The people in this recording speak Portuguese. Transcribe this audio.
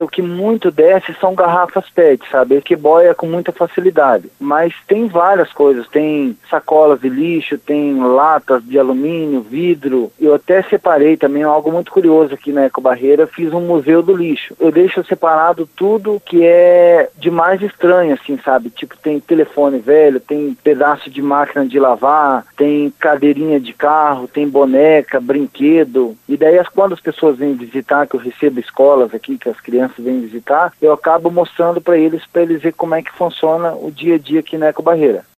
O que muito desce são garrafas PET, sabe? Que boia com muita facilidade. Mas tem várias coisas, tem sacolas de lixo, tem latas de alumínio, vidro. Eu até separei também algo muito curioso aqui na Ecobarreira, fiz um museu do lixo. Eu deixo separado tudo que é de mais estranho, assim, sabe? Tipo, tem telefone velho, tem pedaço de máquina de lavar, tem cadeirinha de carro, tem boneca, brinquedo. E daí, quando as pessoas vêm visitar, que eu recebo escolas aqui, que as crianças vêm visitar, eu acabo mostrando para eles ver como é que funciona o dia a dia aqui na Ecobarreira.